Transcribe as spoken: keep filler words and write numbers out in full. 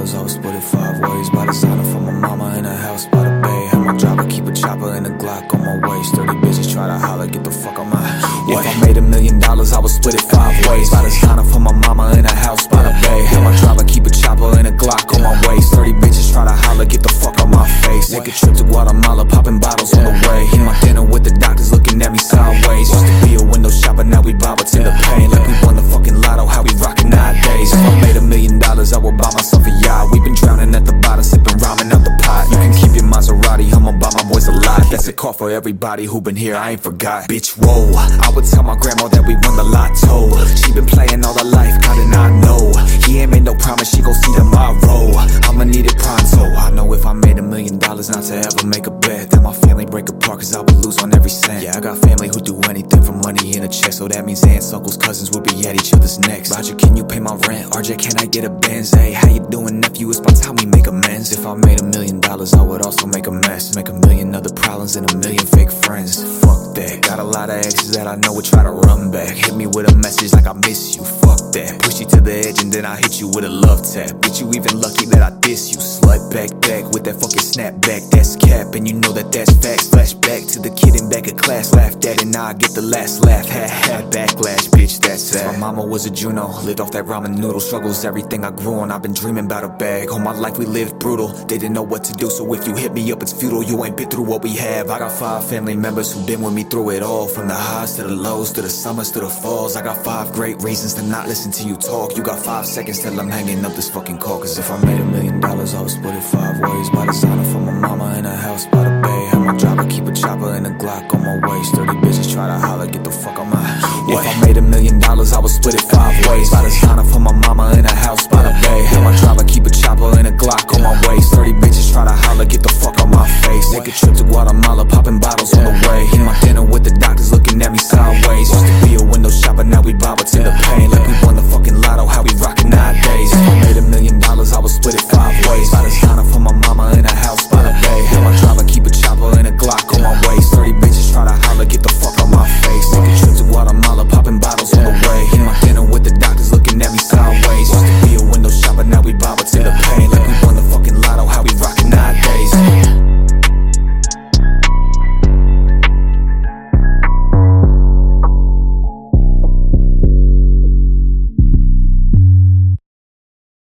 dollars, I would split it five ways. Buy designer for my mama in a house by the bay. Have my driver keep a chopper and a Glock on my waist. Thirty bitches try to holler, get the fuck on my. What? If I made a million dollars, I would split it five ways. Buy designer for my mama in a house by the bay. Have my driver keep a chopper and a Glock on my waist. Thirty bitches try to holler, get the fuck on my face. Take a trip to Guatemala, popping bottles on the way. Eat my dinner with the doctors looking at me sideways. Used to be a window shopper, now we bob what's in the pain. Like we won the fucking lotto, how we rockin' nowadays. If I made a million dollars, I would buy myself a yacht. We been drowning at the bottom, sipping ramen out the pot. You can keep your Maserati, I'ma buy my boys a lot. That's a call for everybody who been here, I ain't forgot. Bitch, whoa, I would tell my grandma that we won the lotto. She been playing all her life, God and I know. He ain't made no promise, she gon' see tomorrow. I'ma need it pronto. I know if I made a million dollars, not to ever make a bet that my family break apart, cause I would lose on every cent. Yeah, I got family who do anything for money in a check, so that means aunts, uncles, cousins will be at each other's necks. Roger, can you pay my rent? R J, can I get a Benz? Hey, how you doing, nephew? It's about time we make amends. If I made a million dollars, I would also make a mess. Make a million other problems and a million fake friends. Fuck that. Got a lot of exes that I know would try to run back. Hit me with a message like I miss you. Fuck that. Push you to the edge and then I hit you with a love tap. Bitch, you even lucky that I diss you. Slut back back with that fucking snapback. That's cap and you know that that's facts. Flashback to the kid in back of class. Laughed at and now I get the last laugh. Ha ha, backlash, bitch, that's sad. My mama was a Juno, lived off that ramen noodle. Struggles everything I grew on, I've been dreaming about a bag. All my life we lived brutal, they didn't know what to do. So if you hit me up, it's futile, you ain't been through what we have. I got five family members who been with me through it all. From the highs to the lows, to the summers, to the falls. I got five great reasons to not listen to you talk. You got five seconds till I'm hanging up this fucking call. Cause if I made a million dollars, I would split it five ways. Buy designer for my mama in a house by the bay. Have my driver keep a chopper and a Glock on my waist. Thirty bitches try to holler, get the fuck on my. What? If I made a million dollars, I would split it five ways. Buy designer for my mama in a house by the bay. Have my